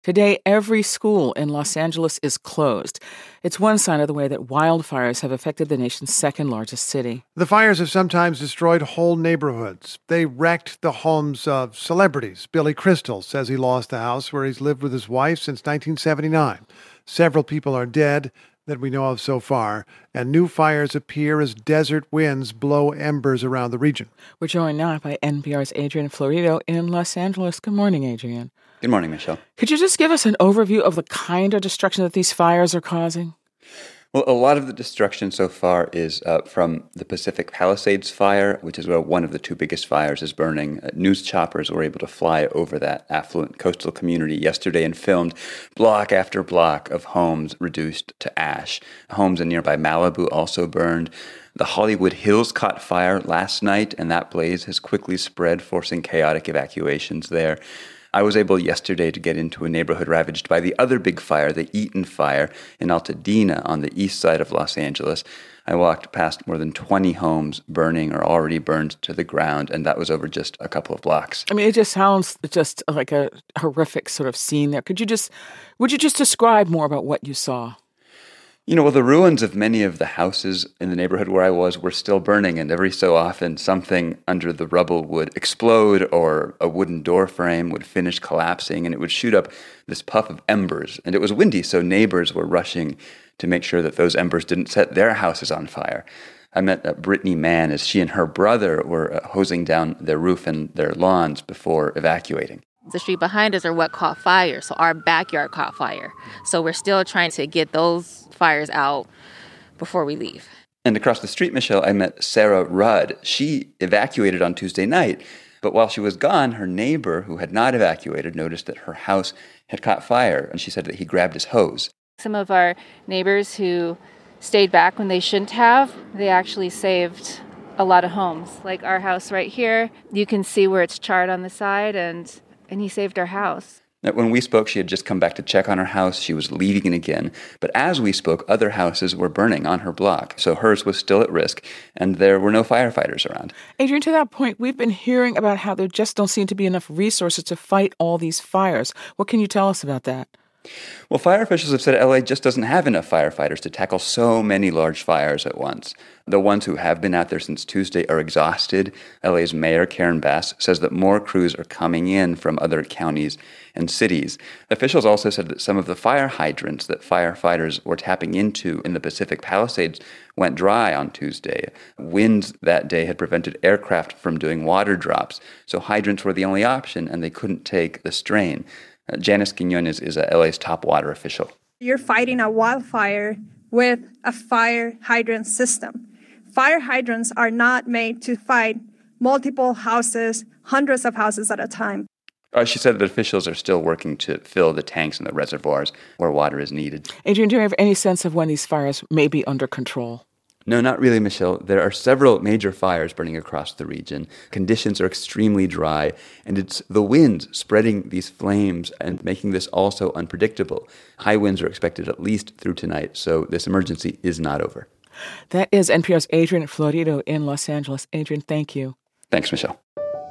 Today, every school in Los Angeles is closed. It's one sign of the way that wildfires have affected the nation's second largest city. The fires have sometimes destroyed whole neighborhoods. They wrecked the homes of celebrities. Billy Crystal says he lost the house where he's lived with his wife since 1979. Several people are dead that we know of so far, and new fires appear as desert winds blow embers around the region. We're joined now by NPR's Adrian Florido in Los Angeles. Good morning, Adrian. Good morning, Michelle. Could you just give us an overview of the kind of destruction that these fires are causing? Well, a lot of the destruction so far is from the Pacific Palisades fire, which is where one of the two biggest fires is burning. News choppers were able to fly over that affluent coastal community yesterday and filmed block after block of homes reduced to ash. Homes in nearby Malibu also burned. The Hollywood Hills caught fire last night, and that blaze has quickly spread, forcing chaotic evacuations there. I was able yesterday to get into a neighborhood ravaged by the other big fire, the Eaton Fire in Altadena on the east side of Los Angeles. I walked past more than 20 homes burning or already burned to the ground, and that was over just a couple of blocks. I mean, it just sounds just like a horrific sort of scene there. Would you just describe more about what you saw? Well, the ruins of many of the houses in the neighborhood where I was were still burning, and every so often something under the rubble would explode or a wooden door frame would finish collapsing, and it would shoot up this puff of embers. And it was windy, so neighbors were rushing to make sure that those embers didn't set their houses on fire. I met Brittany Mann as she and her brother were hosing down their roof and their lawns before evacuating. The street behind us are what caught fire, so our backyard caught fire. So we're still trying to get those fires out before we leave. And across the street, Michelle, I met Sarah Rudd. She evacuated on Tuesday night, but while she was gone, her neighbor, who had not evacuated, noticed that her house had caught fire, and she said that he grabbed his hose. Some of our neighbors who stayed back when they shouldn't have, they actually saved a lot of homes. Like our house right here, you can see where it's charred on the side, and he saved our house. Now, when we spoke, she had just come back to check on her house. She was leaving it again. But as we spoke, other houses were burning on her block. So hers was still at risk, and there were no firefighters around. Adrian, to that point, we've been hearing about how there just don't seem to be enough resources to fight all these fires. What can you tell us about that? Well, fire officials have said LA just doesn't have enough firefighters to tackle so many large fires at once. The ones who have been out there since Tuesday are exhausted. LA's Mayor Karen Bass says that more crews are coming in from other counties and cities. Officials also said that some of the fire hydrants that firefighters were tapping into in the Pacific Palisades went dry on Tuesday. Winds that day had prevented aircraft from doing water drops, so hydrants were the only option, and they couldn't take the strain. Janice Quinones is LA's top water official. You're fighting a wildfire with a fire hydrant system. Fire hydrants are not made to fight multiple houses, hundreds of houses at a time. She said that officials are still working to fill the tanks and the reservoirs where water is needed. Adrian, do you have any sense of when these fires may be under control? No, not really, Michelle. There are several major fires burning across the region. Conditions are extremely dry, and it's the winds spreading these flames and making this also unpredictable. High winds are expected at least through tonight, so this emergency is not over. That is NPR's Adrian Florido in Los Angeles. Adrian, thank you. Thanks, Michelle.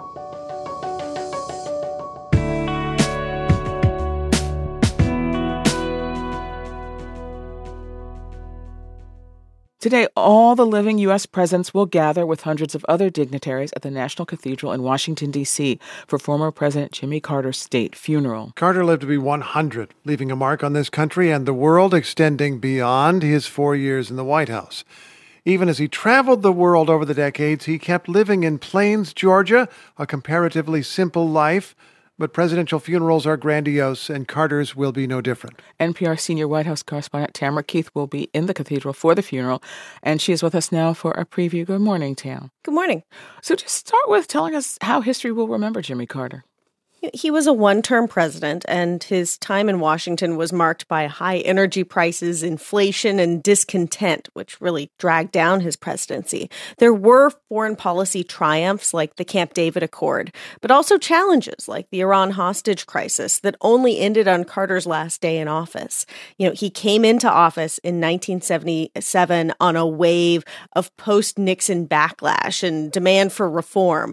Today, all the living U.S. presidents will gather with hundreds of other dignitaries at the National Cathedral in Washington, D.C. for former President Jimmy Carter's state funeral. Carter lived to be 100, leaving a mark on this country and the world extending beyond his 4 years in the White House. Even as he traveled the world over the decades, he kept living in Plains, Georgia, a comparatively simple life. But presidential funerals are grandiose, and Carter's will be no different. NPR senior White House correspondent Tamara Keith will be in the cathedral for the funeral, and she is with us now for a preview. Good morning, Tam. Good morning. So just start with telling us how history will remember Jimmy Carter. He was a one-term president, and his time in Washington was marked by high energy prices, inflation, and discontent, which really dragged down his presidency. There were foreign policy triumphs like the Camp David Accord, but also challenges like the Iran hostage crisis that only ended on Carter's last day in office. He came into office in 1977 on a wave of post-Nixon backlash and demand for reform.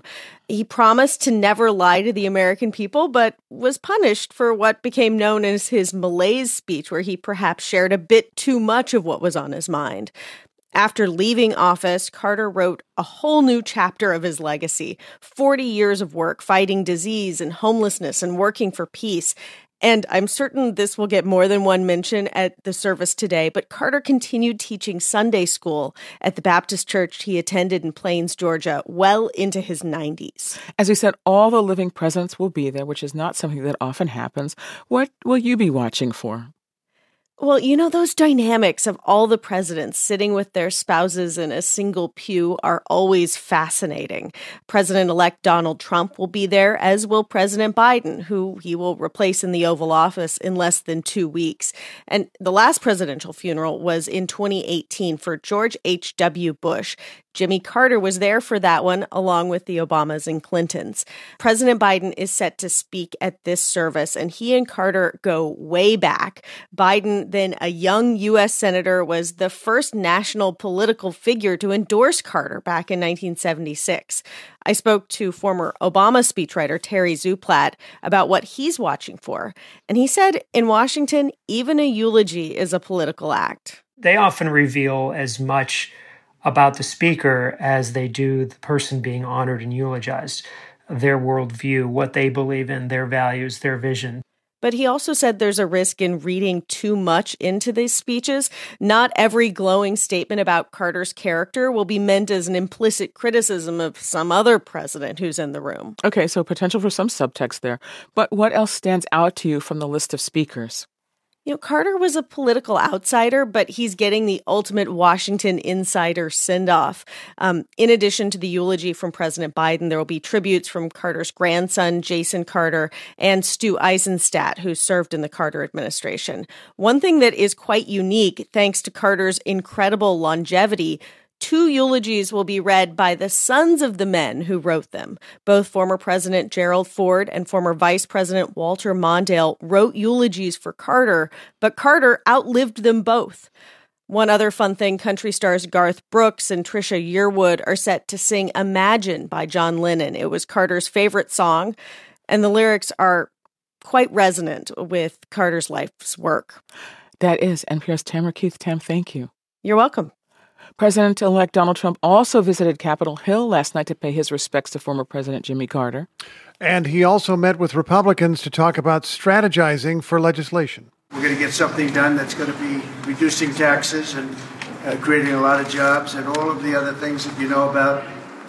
He promised to never lie to the American people, but was punished for what became known as his malaise speech, where he perhaps shared a bit too much of what was on his mind. After leaving office, Carter wrote a whole new chapter of his legacy, 40 years of work fighting disease and homelessness and working for peace. And I'm certain this will get more than one mention at the service today, but Carter continued teaching Sunday school at the Baptist church he attended in Plains, Georgia, well into his 90s. As we said, all the living presidents will be there, which is not something that often happens. What will you be watching for? Well, those dynamics of all the presidents sitting with their spouses in a single pew are always fascinating. President-elect Donald Trump will be there, as will President Biden, who he will replace in the Oval Office in less than 2 weeks. And the last presidential funeral was in 2018 for George H.W. Bush. Jimmy Carter was there for that one, along with the Obamas and Clintons. President Biden is set to speak at this service, and he and Carter go way back. Biden, then a young U.S. senator, was the first national political figure to endorse Carter back in 1976. I spoke to former Obama speechwriter Terry Zuplat about what he's watching for, and he said in Washington, even a eulogy is a political act. They often reveal as much about the speaker as they do the person being honored and eulogized, their worldview, what they believe in, their values, their vision. But he also said there's a risk in reading too much into these speeches. Not every glowing statement about Carter's character will be meant as an implicit criticism of some other president who's in the room. Okay, so potential for some subtext there. But what else stands out to you from the list of speakers? Carter was a political outsider, but he's getting the ultimate Washington insider send-off. In addition to the eulogy from President Biden, there will be tributes from Carter's grandson, Jason Carter, and Stu Eisenstadt, who served in the Carter administration. One thing that is quite unique, thanks to Carter's incredible longevity, 2 eulogies will be read by the sons of the men who wrote them. Both former President Gerald Ford and former Vice President Walter Mondale wrote eulogies for Carter, but Carter outlived them both. One other fun thing, country stars Garth Brooks and Trisha Yearwood are set to sing Imagine by John Lennon. It was Carter's favorite song, and the lyrics are quite resonant with Carter's life's work. That is NPR's Tamara Keith. Tam, thank you. You're welcome. President-elect Donald Trump also visited Capitol Hill last night to pay his respects to former President Jimmy Carter. And he also met with Republicans to talk about strategizing for legislation. We're going to get something done that's going to be reducing taxes and creating a lot of jobs and all of the other things that you know about.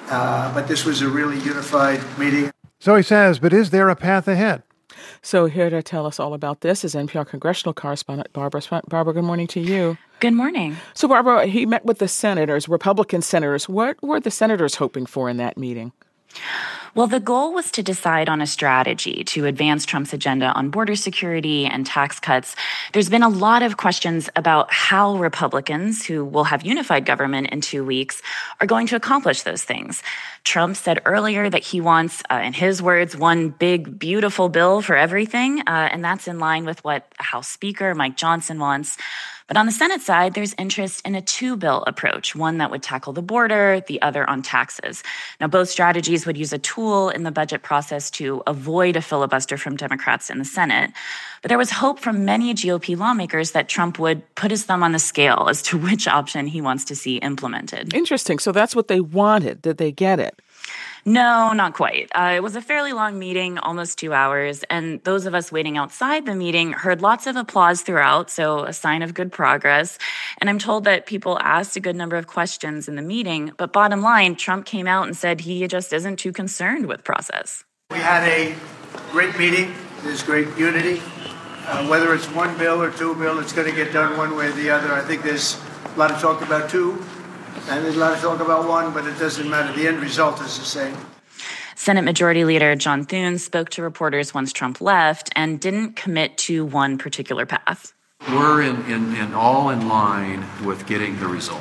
But this was a really unified meeting. So he says, but is there a path ahead? So here to tell us all about this is NPR congressional correspondent Barbara Sprunt. Barbara, good morning to you. Good morning. So, Barbara, he met with the senators, Republican senators. What were the senators hoping for in that meeting? Well, the goal was to decide on a strategy to advance Trump's agenda on border security and tax cuts. There's been a lot of questions about how Republicans, who will have unified government in 2 weeks, are going to accomplish those things. Trump said earlier that he wants, in his words, one big, beautiful bill for everything, and that's in line with what House Speaker Mike Johnson wants. But on the Senate side, there's interest in a 2-bill approach, one that would tackle the border, the other on taxes. Now, both strategies would use a tool in the budget process to avoid a filibuster from Democrats in the Senate. But there was hope from many GOP lawmakers that Trump would put his thumb on the scale as to which option he wants to see implemented. Interesting. So that's what they wanted. Did they get it? No, not quite. It was a fairly long meeting, almost 2 hours, and those of us waiting outside the meeting heard lots of applause throughout, so a sign of good progress. And I'm told that people asked a good number of questions in the meeting, but bottom line, Trump came out and said he just isn't too concerned with process. We had a great meeting. There's great unity. Whether it's 1 bill or 2 bill, it's going to get done one way or the other. I think there's a lot of talk about 2. And there's a lot of talk about 1, but it doesn't matter. The end result is the same. Senate Majority Leader John Thune spoke to reporters once Trump left and didn't commit to one particular path. We're all in line with getting the result.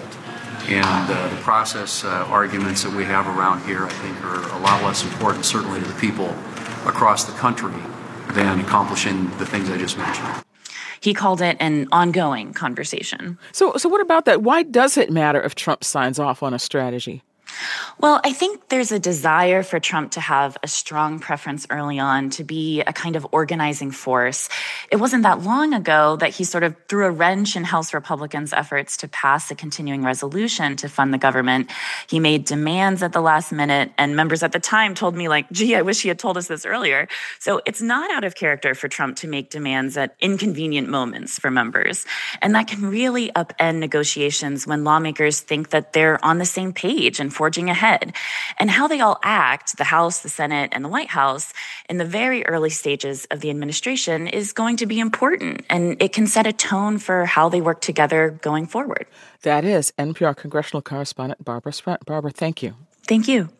And the process arguments that we have around here, I think, are a lot less important, certainly to the people across the country, than accomplishing the things I just mentioned. He called it an ongoing conversation. So what about that? Why does it matter if Trump signs off on a strategy? Well, I think there's a desire for Trump to have a strong preference early on to be a kind of organizing force. It wasn't that long ago that he sort of threw a wrench in House Republicans' efforts to pass a continuing resolution to fund the government. He made demands at the last minute, and members at the time told me, like, gee, I wish he had told us this earlier. So it's not out of character for Trump to make demands at inconvenient moments for members. And that can really upend negotiations when lawmakers think that they're on the same page and forging ahead. And how they all act, the House, the Senate, and the White House, in the very early stages of the administration is going to be important. And it can set a tone for how they work together going forward. That is NPR congressional correspondent Barbara Sprunt. Barbara, thank you. Thank you.